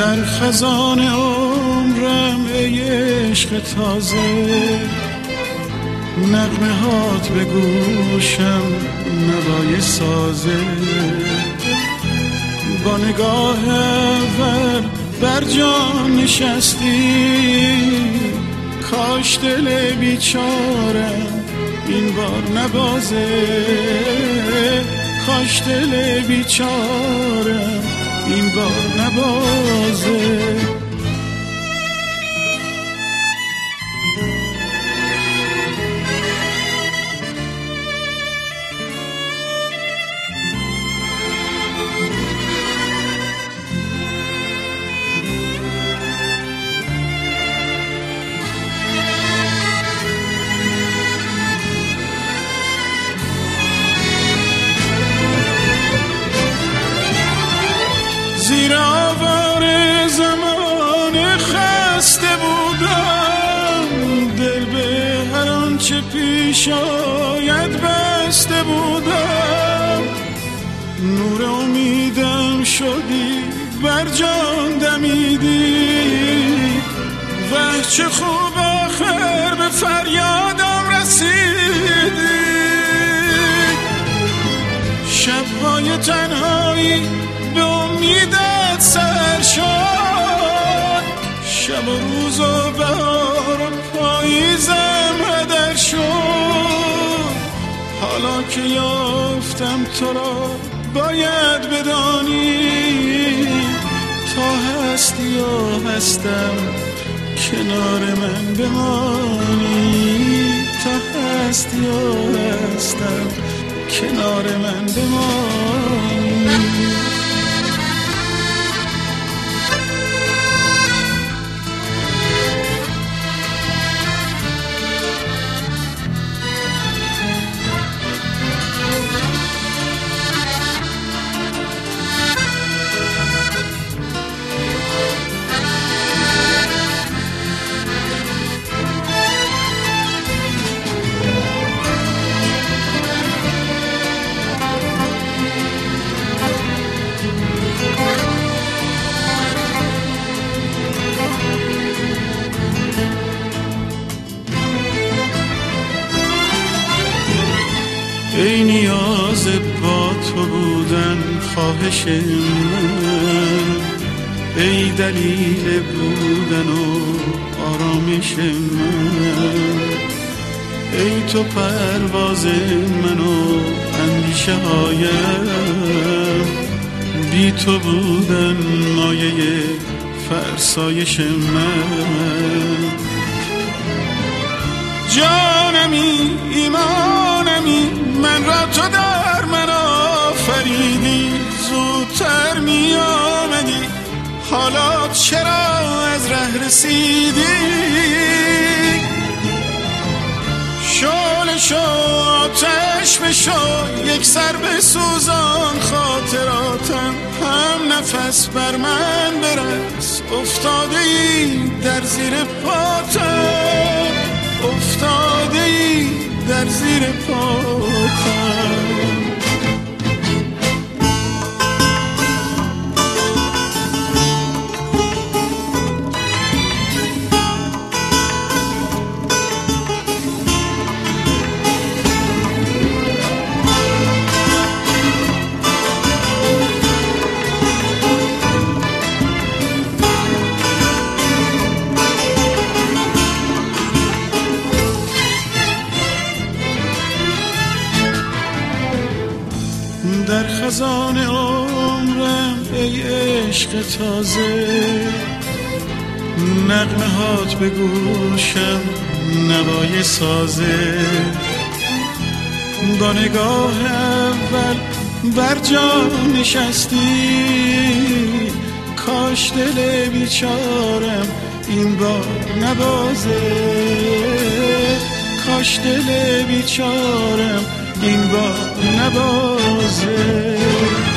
در خزان عمرم ای عشق تازه، نغمه هات به گوشم نوای سازه. با نگاه اول بر جان نشستی، کاش دل بیچارم این بار نبازه، کاش دل بیچارم این بار نبازه. زیر آوار زمان خسته بودم، دل به هر آنچه پیش آید بسته بودم. نور امیدم شدی بر جان دمیدی، وه چه خوب آخر به فریادم رسیدی. شبهای تنهایی به امیدت سر شد، شب و روز و بهار و پاییزم هدر شد. حالا که یافتم تو را باید بدانی، تا هستی و هستم کنار من بمانی، تا هستی و هستم کنار من بمانی. ای نیاز با تو بودن خواهش من، ای دلیل بودن و آرامش من، ای تو پرواز من و اندیشه هایم، بی تو بودن مایه فرسایش من. جانمی ایمانمی من را تو در من آفریدی، زودتر می آمدی حالا چرا از ره رسیدی. شعله شو آتش بشو یک سر بسوزان خاطراتم، هم نفس بر من برس افتاده ای در زیر پاتم، افتاده ای در زیر پاتم. در خزان عمرم ای عشق تازه، نغمه هات به گوشم نوای سازه. با نگاه اول بر جان نشستی، کاش دل بیچارم این بار نبازه، کاش دل بیچارم این بار نبازه.